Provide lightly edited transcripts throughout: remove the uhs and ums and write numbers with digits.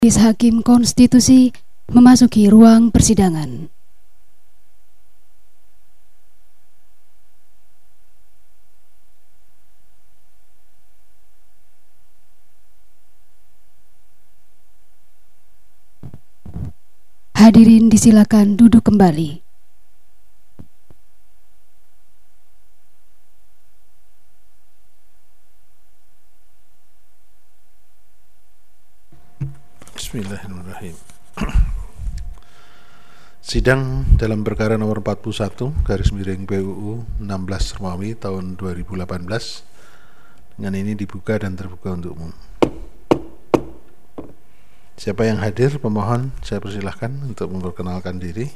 Majelis Hakim Konstitusi memasuki ruang persidangan. Hadirin disilakan duduk kembali. Bismillahirrahmanirrahim. Sidang dalam perkara nomor 41 /PUU 16 Romawi tahun 2018 dengan ini dibuka dan terbuka untuk umum. Siapa yang hadir, pemohon saya persilahkan untuk memperkenalkan diri.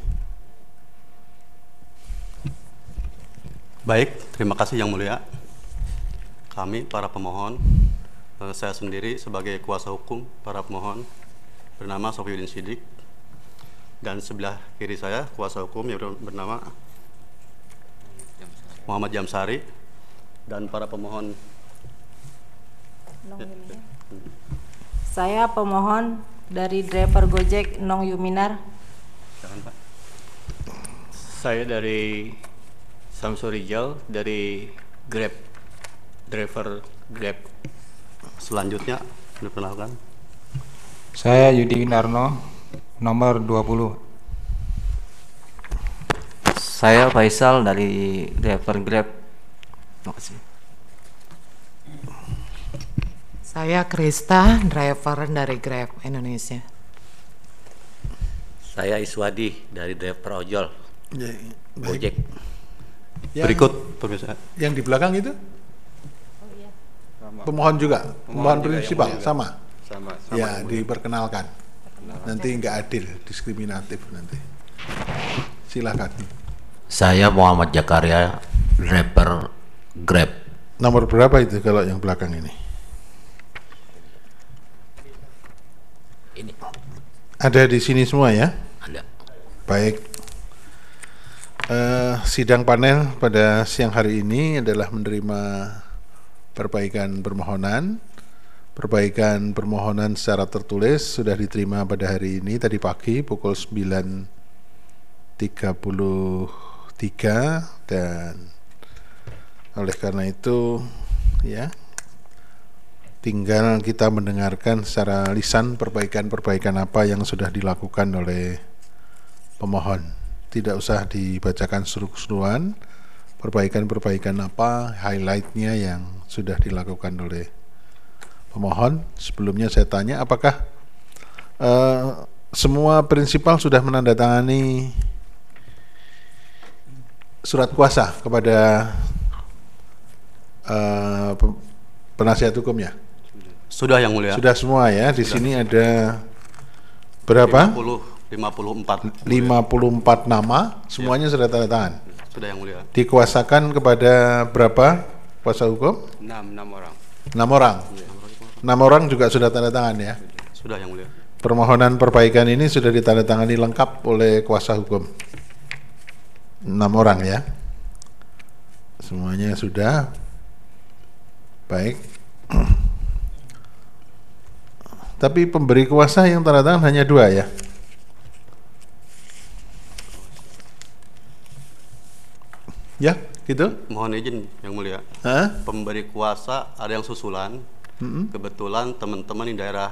Baik, terima kasih Yang Mulia. Kami para pemohon, saya sendiri sebagai kuasa hukum para pemohon bernama Sofiyuddin Siddiq, dan sebelah kiri saya kuasa hukum yang bernama Muhammad Jamsari, dan para pemohon. Saya pemohon dari driver Gojek Nong Yuminar. Jangan, Pak. Saya dari Samsul Rijal dari Grab, driver Grab. Selanjutnya diperkenalkan. Saya Yudi Winarno, nomor 20. Saya Faisal dari driver Grab. Terima kasih. Saya Krista, driver dari Grab Indonesia. Saya Iswadi dari driver ojol Gojek. Berikut pemirsa. Yang di belakang itu? Pemohon juga, pemohon prinsipal sama. Ya, diperkenalkan. Nanti nggak adil, diskriminatif nanti. Silakan. Saya Muhammad Jakaria, driver Grab. Nomor berapa itu kalau yang belakang ini? Ini Ada di sini semua ya? ada. Baik. Sidang panel pada siang hari ini adalah menerima perbaikan permohonan. Perbaikan permohonan secara tertulis sudah diterima pada hari ini tadi pagi pukul 9.33, dan oleh karena itu ya tinggal kita mendengarkan secara lisan perbaikan-perbaikan apa yang sudah dilakukan oleh pemohon. Tidak usah dibacakan seru-seruan, perbaikan-perbaikan apa, highlightnya yang sudah dilakukan oleh pemohon. Sebelumnya saya tanya apakah semua prinsipal sudah menandatangani surat kuasa kepada penasihat hukumnya? Sudah Yang Mulia. Sudah semua ya. Di sini ada berapa? 54 nama, semuanya sudah tanda tangan. Sudah Yang Mulia. Dikuasakan kepada berapa kuasa hukum? 6 orang. 6 orang. 6 orang juga sudah tanda tangan ya. Sudah Yang Mulia. Permohonan perbaikan ini sudah ditandatangani lengkap oleh kuasa hukum. 6 orang ya. Semuanya sudah. Baik. Tapi pemberi kuasa yang tanda tangan hanya 2 ya. Ya, gitu. Mohon izin Yang Mulia. Hah? Pemberi kuasa ada yang susulan. Kebetulan teman-teman di daerah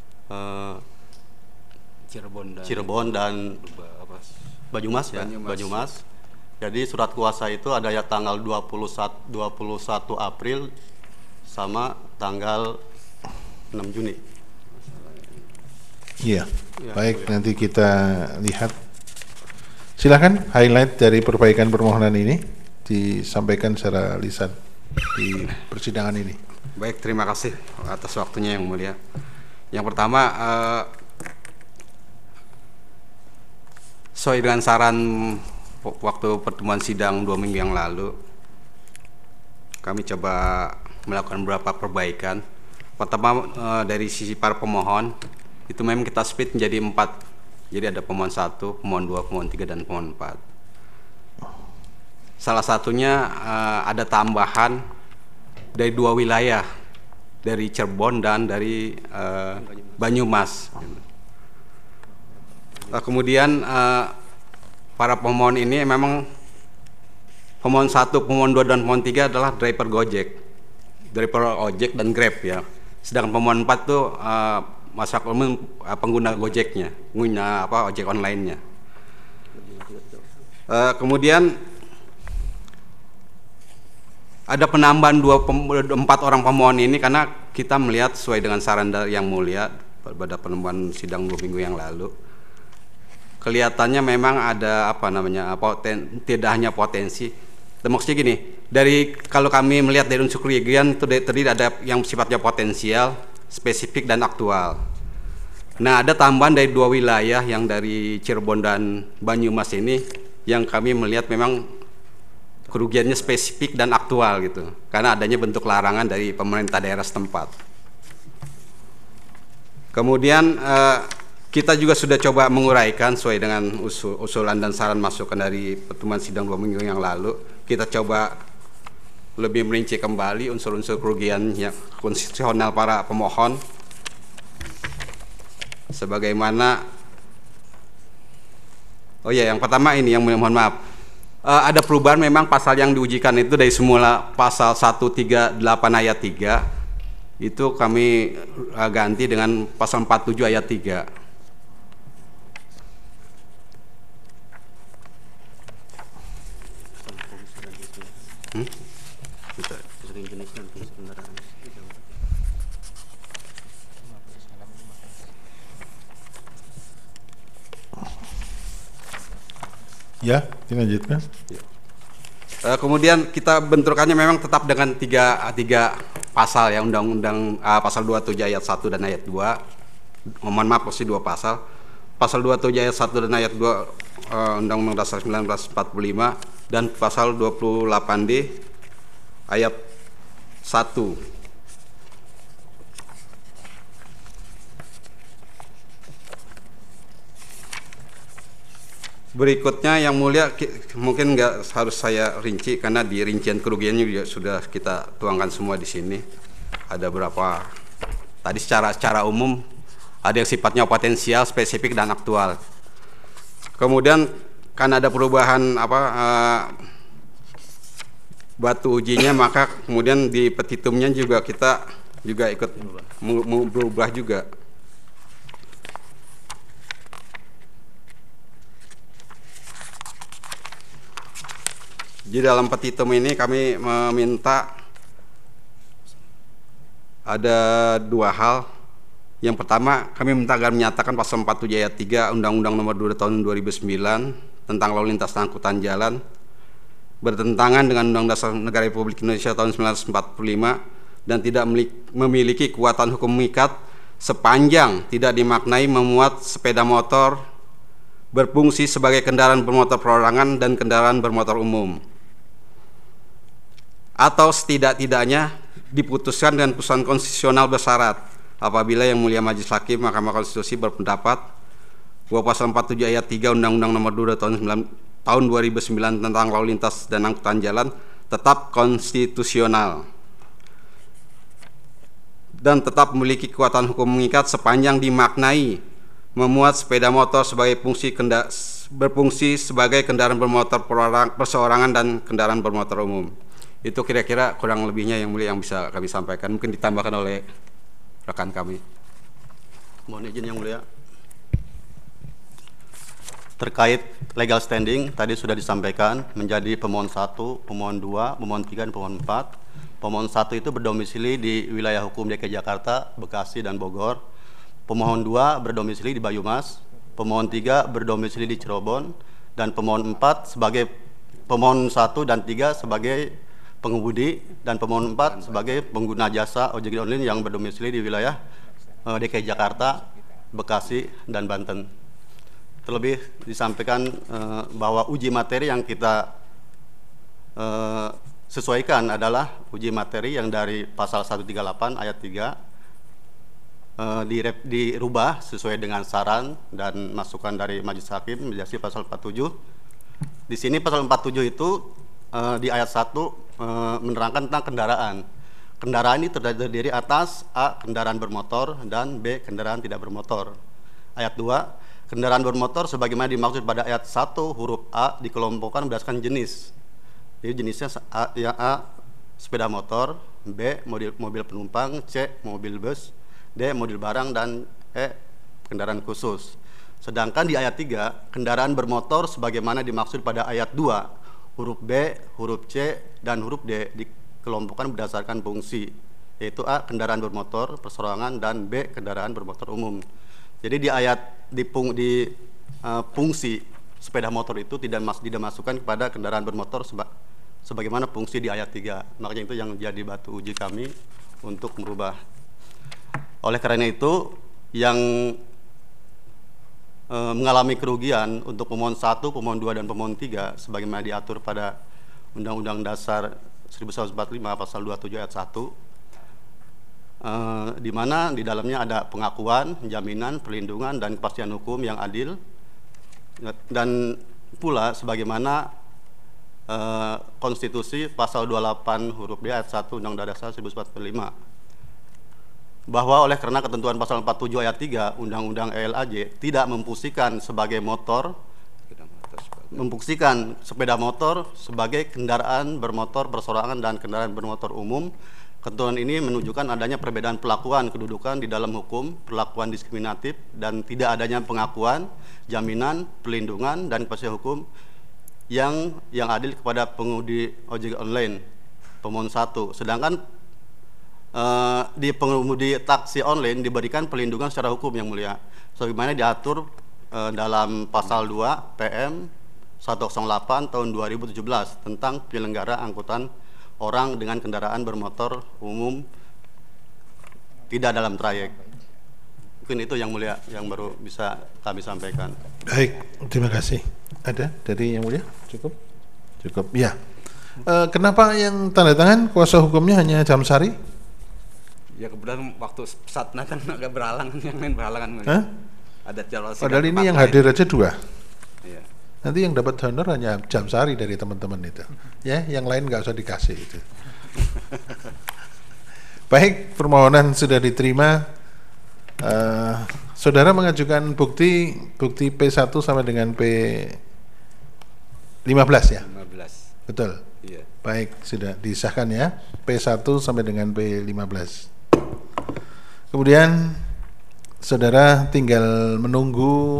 Cirebon dan Banyumas ya, Banyumas. Jadi surat kuasa itu ada ya tanggal 21 April sama tanggal 6 Juni. Iya. Baik, nanti kita lihat. Silakan highlight dari perbaikan permohonan ini disampaikan secara lisan di persidangan ini. Baik, terima kasih atas waktunya Yang Mulia. Yang pertama, sesuai dengan saran waktu pertemuan sidang 2 minggu yang lalu, kami coba melakukan beberapa perbaikan. Pertama, dari sisi para pemohon, itu memang kita split menjadi 4. Jadi ada pemohon 1, pemohon 2, pemohon 3, dan pemohon 4. Salah satunya ada tambahan dari 2 wilayah, dari Cirebon dan dari Banyumas. Kemudian para pemohon ini memang pemohon 1, pemohon 2, dan pemohon 3 adalah driver Gojek, driver ojek dan Grab ya. Sedangkan pemohon 4 itu masyarakat umum pengguna Gojeknya, pengguna ojek online-nya. Kemudian ada penambahan 4 orang pemohon ini karena kita melihat sesuai dengan saran dari Yang Mulia pada penambahan sidang 2 minggu yang lalu. Kelihatannya memang ada tidak hanya potensi. Maksudnya gini, kalau kami melihat dari unsur kerugian itu terdiri ada yang sifatnya potensial, spesifik, dan aktual. Nah, ada tambahan dari 2 wilayah yang dari Cirebon dan Banyumas ini yang kami melihat memang kerugiannya spesifik dan aktual gitu, karena adanya bentuk larangan dari pemerintah daerah setempat. Kemudian kita juga sudah coba menguraikan sesuai dengan usulan dan saran masukan dari pertemuan sidang 2 minggu yang lalu. Kita coba lebih merinci kembali unsur-unsur kerugian yang konstitusional para pemohon, sebagaimana yang pertama ini yang mohon maaf, ada perubahan memang pasal yang diujikan itu dari semula pasal 138 ayat 3 itu kami ganti dengan pasal 47 ayat 3. Ya, dilanjutkan. Kemudian kita benturkannya memang tetap dengan tiga pasal ya, undang-undang pasal 27 ayat 1 dan ayat 2. Mohon maaf, pasti 2 pasal. Pasal 27 ayat 1 dan ayat 2 Undang-Undang Dasar 1945 dan pasal 28D ayat 1. Berikutnya Yang Mulia mungkin nggak harus saya rinci karena di rincian kerugiannya juga sudah kita tuangkan semua di sini. Ada berapa? Tadi secara umum ada yang sifatnya potensial, spesifik, dan aktual. Kemudian karena ada perubahan batu ujinya, maka kemudian di petitumnya juga kita juga ikut berubah juga. Jadi dalam petitum ini kami meminta ada 2 hal. Yang pertama, kami minta agar menyatakan pasal 47 ayat 3 Undang-Undang Nomor 2 Tahun 2009 tentang lalu lintas dan angkutan jalan bertentangan dengan Undang Dasar Negara Republik Indonesia tahun 1945 dan tidak memiliki kekuatan hukum mengikat sepanjang tidak dimaknai memuat sepeda motor berfungsi sebagai kendaraan bermotor perorangan dan kendaraan bermotor umum, atau setidak-tidaknya diputuskan dengan putusan konstitusional bersyarat apabila Yang Mulia Majelis Hakim Mahkamah Konstitusi berpendapat bahwa pasal 47 ayat 3 Undang-Undang Nomor 2 Tahun 2009 tentang lalu lintas dan angkutan jalan tetap konstitusional dan tetap memiliki kekuatan hukum mengikat sepanjang dimaknai memuat sepeda motor sebagai berfungsi sebagai kendaraan bermotor perseorangan dan kendaraan bermotor umum. Itu kira-kira kurang lebihnya Yang Mulia yang bisa kami sampaikan. Mungkin ditambahkan oleh rekan kami. Mohon izin Yang Mulia. Terkait legal standing tadi sudah disampaikan menjadi pemohon 1, pemohon 2, pemohon 3, dan pemohon 4. Pemohon 1 itu berdomisili di wilayah hukum DKI Jakarta, Bekasi, dan Bogor. Pemohon 2 berdomisili di Banyumas. Pemohon 3 berdomisili di Cirebon, dan pemohon 4 sebagai pemohon 1 dan 3 sebagai pengemudi, dan pemohon 4 sebagai pengguna jasa ojek online yang berdomisili di wilayah DKI Jakarta, Bekasi, dan Banten. Terlebih disampaikan bahwa uji materi yang kita sesuaikan adalah uji materi yang dari pasal 138 ayat 3 dirubah sesuai dengan saran dan masukan dari Majelis Hakim menjadi pasal 47. Di sini pasal 47 itu di ayat 1 menerangkan tentang kendaraan. Kendaraan ini terdiri atas A. kendaraan bermotor dan B. kendaraan tidak bermotor. Ayat 2, kendaraan bermotor sebagaimana dimaksud pada ayat 1 huruf A dikelompokkan berdasarkan jenis. Jadi jenisnya yang A sepeda motor, B mobil penumpang, C mobil bus, D mobil barang, dan E kendaraan khusus. Sedangkan di ayat 3 kendaraan bermotor sebagaimana dimaksud pada ayat 2 huruf B, huruf C, dan huruf D dikelompokkan berdasarkan fungsi, yaitu A kendaraan bermotor perseorangan dan B kendaraan bermotor umum. Jadi di fungsi sepeda motor itu tidak dimasukkan kepada kendaraan bermotor sebagaimana fungsi di ayat 3. Makanya itu yang jadi batu uji kami untuk merubah. Oleh karena itu yang mengalami kerugian untuk pemohon 1, pemohon 2, dan pemohon 3 sebagaimana diatur pada Undang-Undang Dasar 1945 pasal 27 ayat 1, di mana di dalamnya ada pengakuan, jaminan, perlindungan, dan kepastian hukum yang adil, dan pula sebagaimana Konstitusi pasal 28 huruf D ayat 1 Undang-Undang Dasar 1945, bahwa oleh karena ketentuan pasal 47 ayat 3 Undang-Undang ELAJ tidak memfungsikan sepeda motor sebagai kendaraan bermotor perseorangan dan kendaraan bermotor umum. Ketentuan ini menunjukkan adanya perbedaan perlakuan kedudukan di dalam hukum, perlakuan diskriminatif, dan tidak adanya pengakuan, jaminan, perlindungan, dan kepastian hukum yang adil kepada pengemudi ojek online pemohon 1. Sedangkan di pengemudi taksi online diberikan perlindungan secara hukum yang mulia, sebagaimana diatur dalam pasal 2 PM 108 tahun 2017 tentang penyelenggara angkutan orang dengan kendaraan bermotor umum tidak dalam trayek. Mungkin itu yang mulia yang baru bisa kami sampaikan. Baik, terima kasih. Ada dari yang mulia? Cukup? Cukup, ya. Kenapa yang tanda tangan kuasa hukumnya hanya Jamsari? Ya kebetulan waktu saat datang agak berhalangan, yang lain berhalangan. Ada calon. Padahal ini yang hadir aja 2. Iya. Nanti yang dapat honor hanya Jamsari dari teman-teman itu. Ya, yang lain nggak usah dikasih itu. Baik, permohonan sudah diterima. Saudara mengajukan bukti P1 sampai dengan P15 ya? 15. Betul. Iya. Baik, sudah disahkan ya. P1 sampai dengan P15. Kemudian saudara tinggal menunggu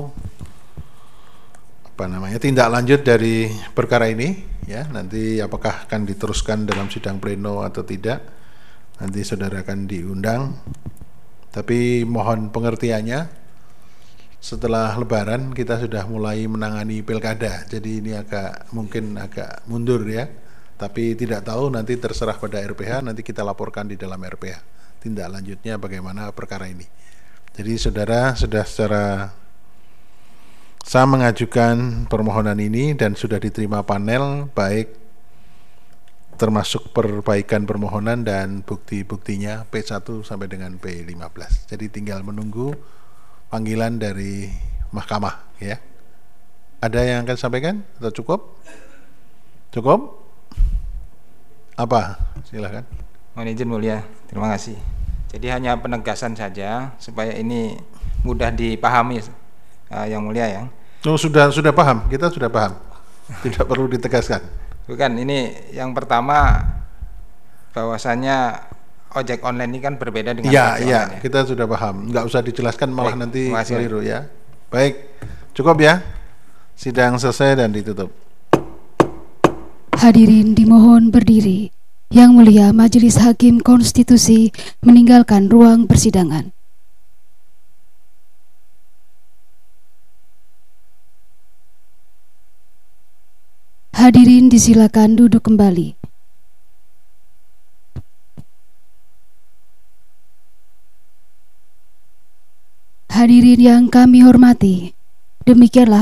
tindak lanjut dari perkara ini ya. Nanti apakah akan diteruskan dalam sidang pleno atau tidak, nanti saudara akan diundang. Tapi mohon pengertiannya, setelah Lebaran kita sudah mulai menangani pilkada, jadi ini mungkin agak mundur ya. Tapi tidak tahu, nanti terserah pada RPH, nanti kita laporkan di dalam RPH tindak lanjutnya bagaimana perkara ini. Jadi saudara sudah saya mengajukan permohonan ini dan sudah diterima panel, baik termasuk perbaikan permohonan dan bukti-buktinya P1 sampai dengan P15. Jadi tinggal menunggu panggilan dari mahkamah ya. Ada yang akan sampaikan atau cukup? Cukup? Apa? Silakan. Mohon izin mulia, terima kasih. Jadi hanya penegasan saja supaya ini mudah dipahami yang mulia ya. Oh, sudah paham, kita sudah paham. Tidak perlu ditegaskan. Bukan, ini yang pertama bahwasannya ojek online ini kan berbeda dengan ya, kita sudah paham. Nggak usah dijelaskan malah nanti keliru ya. Baik, cukup ya. Sidang selesai dan ditutup. Hadirin dimohon berdiri. Yang mulia Majelis Hakim Konstitusi meninggalkan ruang persidangan. Hadirin disilakan duduk kembali. Hadirin yang kami hormati, demikianlah